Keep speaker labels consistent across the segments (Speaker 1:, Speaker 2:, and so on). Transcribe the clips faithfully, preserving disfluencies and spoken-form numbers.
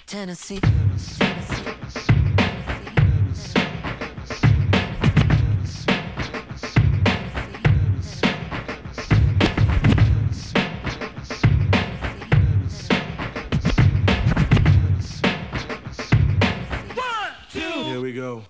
Speaker 1: Tennessee, Tennessee.
Speaker 2: Here we go.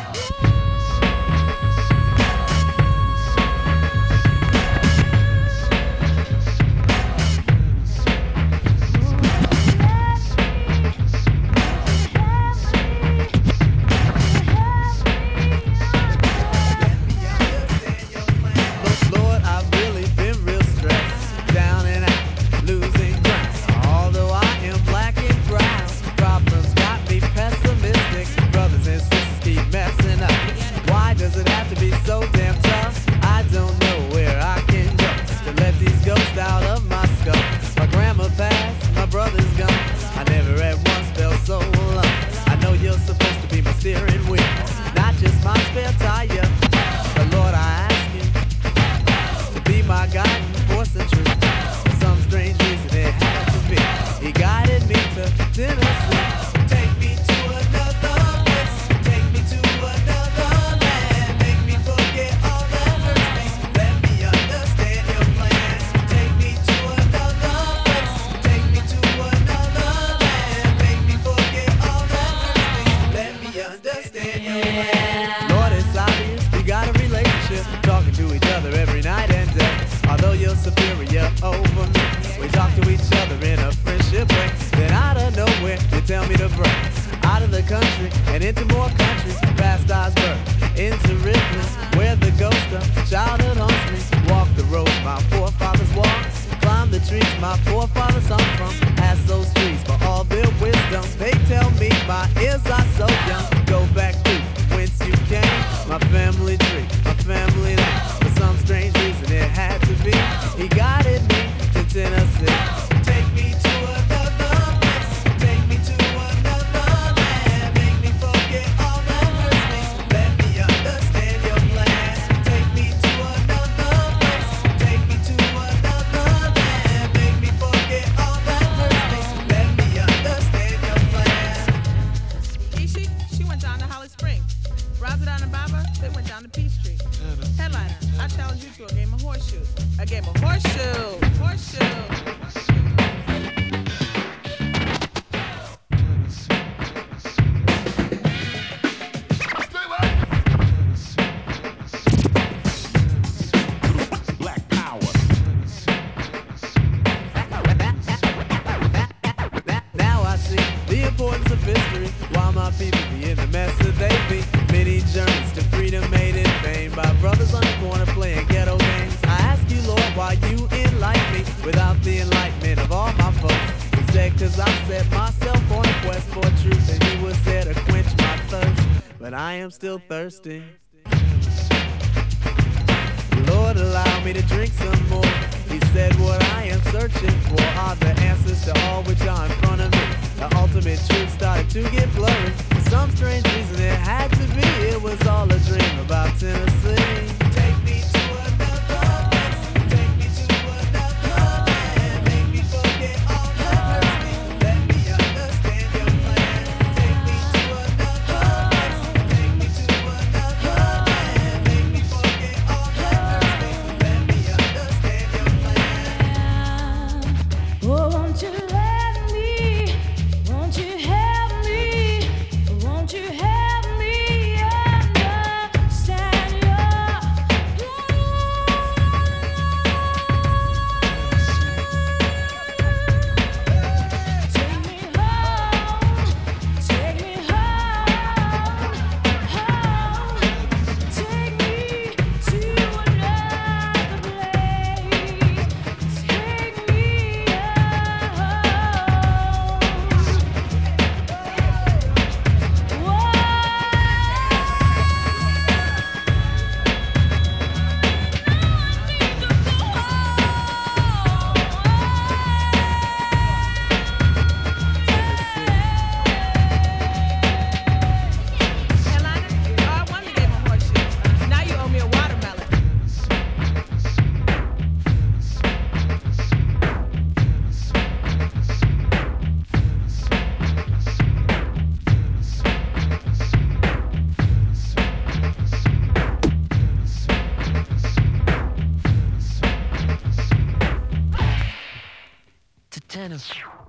Speaker 3: Still thirsty. Lord, allow me to drink some more. He said what I am searching for are the answers to all which are in front of me. The ultimate truth started to get blurry. For some strange reason it had to be. It was all a dream about Tennessee. Take me to another place. Take me to another land. Make me forget all that hurts me. Let me understand your plan. Take me to another place. Take me to another land. Make me forget all that hurts me. Let me understand your plan.
Speaker 4: Oh, won't you let me? Won't you help me? Won't you help me understand your
Speaker 1: tennis.